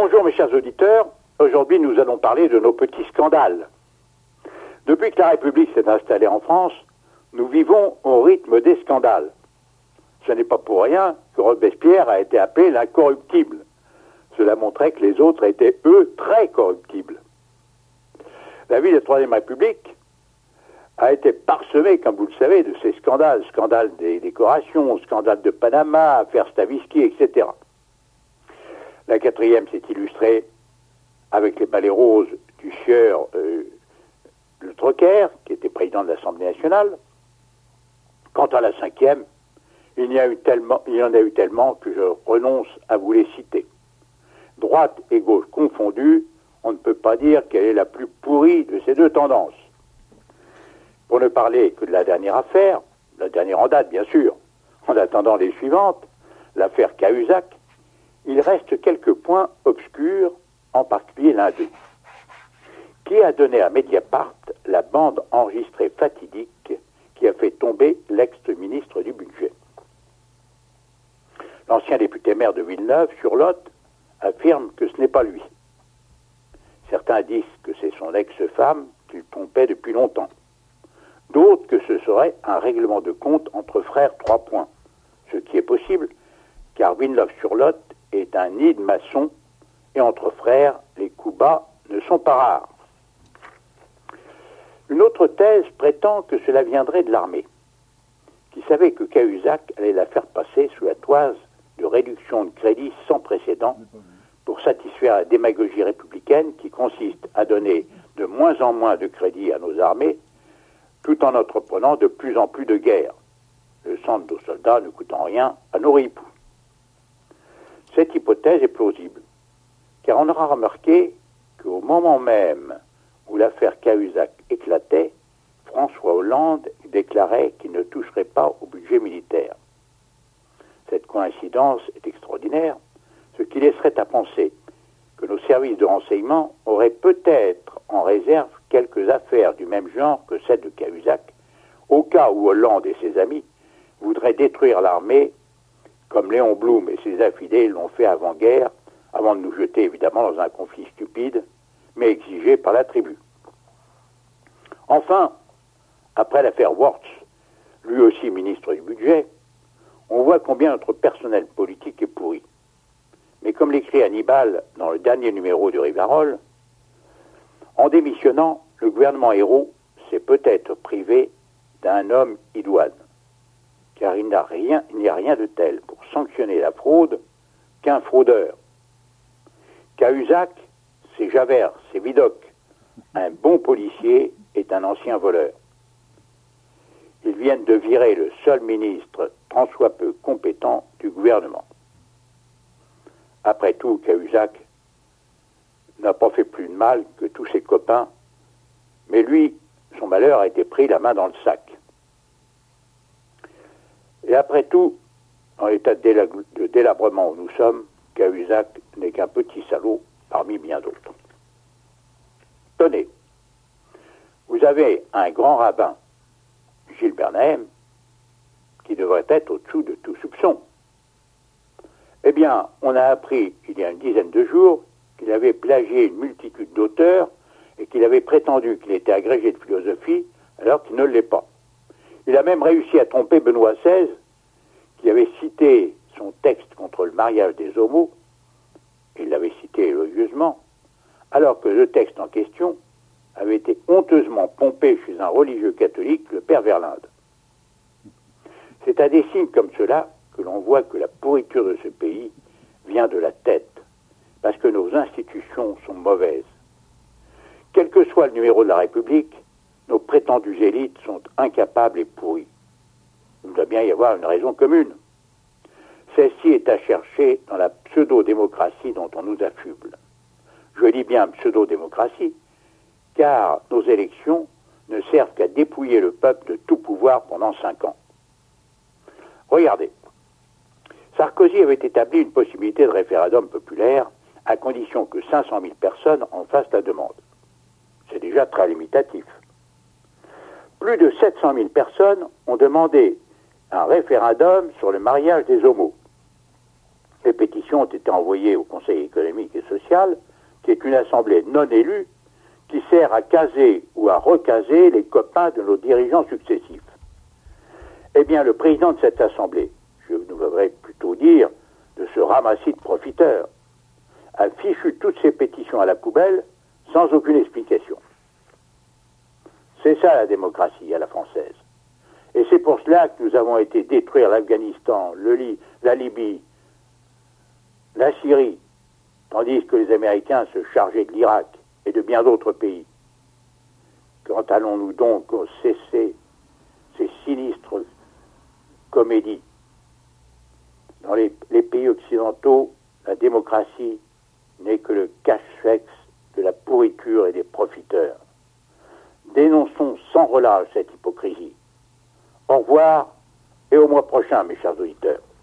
Bonjour mes chers auditeurs, aujourd'hui nous allons parler de nos petits scandales. Depuis que la République s'est installée en France, nous vivons au rythme des scandales. Ce n'est pas pour rien que Robespierre a été appelé l'incorruptible. Cela montrait que les autres étaient, eux, très corruptibles. La vie de la Troisième République a été parsemée, comme vous le savez, de ces scandales. Scandale des décorations, scandale de Panama, affaire Stavisky, etc. La quatrième s'est illustrée avec les balais roses du sieur Le Troquer, qui était président de l'Assemblée nationale. Quant à la cinquième, il y en a eu tellement que je renonce à vous les citer. Droite et gauche confondues, on ne peut pas dire qu'elle est la plus pourrie de ces deux tendances. Pour ne parler que de la dernière affaire, la dernière en date bien sûr, en attendant les suivantes, l'affaire Cahuzac, il reste quelques points obscurs, en particulier l'un d'eux. Qui a donné à Mediapart la bande enregistrée fatidique qui a fait tomber l'ex-ministre du Budget? L'ancien député maire de Villeneuve-sur-Lot affirme que ce n'est pas lui. Certains disent que c'est son ex-femme qu'il trompait depuis longtemps. D'autres que ce serait un règlement de compte entre frères 3 points. Ce qui est possible, car Villeneuve-sur-Lot est un nid de maçons et entre frères, les coups bas ne sont pas rares. Une autre thèse prétend que cela viendrait de l'armée, qui savait que Cahuzac allait la faire passer sous la toise de réduction de crédit sans précédent pour satisfaire la démagogie républicaine qui consiste à donner de moins en moins de crédit à nos armées tout en entreprenant de plus en plus de guerres, le sang de nos soldats ne coûtant rien à nos ripoux. Cette hypothèse est plausible, car on aura remarqué qu'au moment même où l'affaire Cahuzac éclatait, François Hollande déclarait qu'il ne toucherait pas au budget militaire. Cette coïncidence est extraordinaire, ce qui laisserait à penser que nos services de renseignement auraient peut-être en réserve quelques affaires du même genre que celle de Cahuzac, au cas où Hollande et ses amis voudraient détruire l'armée, comme Léon Blum et ses affidés l'ont fait avant-guerre, avant de nous jeter évidemment dans un conflit stupide, mais exigé par la tribu. Enfin, après l'affaire Worts, lui aussi ministre du Budget, on voit combien notre personnel politique est pourri. Mais comme l'écrit Hannibal dans le dernier numéro du Rivarol, en démissionnant, le gouvernement Ayrault s'est peut-être privé d'un homme idoine, car il n'y a rien de tel pour sanctionner la fraude qu'un fraudeur. Cahuzac, c'est Javert, c'est Vidocq. Un bon policier est un ancien voleur. Ils viennent de virer le seul ministre, tant soit peu compétent, du gouvernement. Après tout, Cahuzac n'a pas fait plus de mal que tous ses copains, mais lui, son malheur a été pris la main dans le sac. Et après tout, en l'état de délabrement où nous sommes, Cahuzac n'est qu'un petit salaud parmi bien d'autres. Tenez, vous avez un grand rabbin, Gilles Bernheim, qui devrait être au-dessous de tout soupçon. Eh bien, on a appris il y a une dizaine de jours qu'il avait plagié une multitude d'auteurs et qu'il avait prétendu qu'il était agrégé de philosophie alors qu'il ne l'est pas. Il a même réussi à tromper Benoît XVI, qui avait cité son texte contre le mariage des homos, il l'avait cité élogieusement, alors que le texte en question avait été honteusement pompé chez un religieux catholique, le père Verlinde. C'est à des signes comme cela que l'on voit que la pourriture de ce pays vient de la tête, parce que nos institutions sont mauvaises. Quel que soit le numéro de la République, nos prétendues élites sont incapables et pourries. Il doit bien y avoir une raison commune. Celle-ci est à chercher dans la pseudo-démocratie dont on nous affuble. Je dis bien pseudo-démocratie, car nos élections ne servent qu'à dépouiller le peuple de tout pouvoir pendant 5 ans. Regardez, Sarkozy avait établi une possibilité de référendum populaire à condition que 500 000 personnes en fassent la demande. C'est déjà très limitatif. Plus de 700 000 personnes ont demandé un référendum sur le mariage des homos. Les pétitions ont été envoyées au Conseil économique et social provinciale, qui est une assemblée non élue, qui sert à caser ou à recaser les copains de nos dirigeants successifs. Eh bien, le président de cette assemblée, je devrais plutôt dire de ce ramassis de profiteurs, a fichu toutes ces pétitions à la poubelle sans aucune explication. C'est ça la démocratie à la française. Et c'est pour cela que nous avons été détruire l'Afghanistan, la Libye, la Syrie, tandis que les Américains se chargeaient de l'Irak et de bien d'autres pays. Quand allons-nous donc cesser ces sinistres comédies? Dans les pays occidentaux, la démocratie n'est que le cache-sexe de la pourriture et des profiteurs. Dénonçons sans relâche cette hypocrisie. Au revoir et au mois prochain, mes chers auditeurs.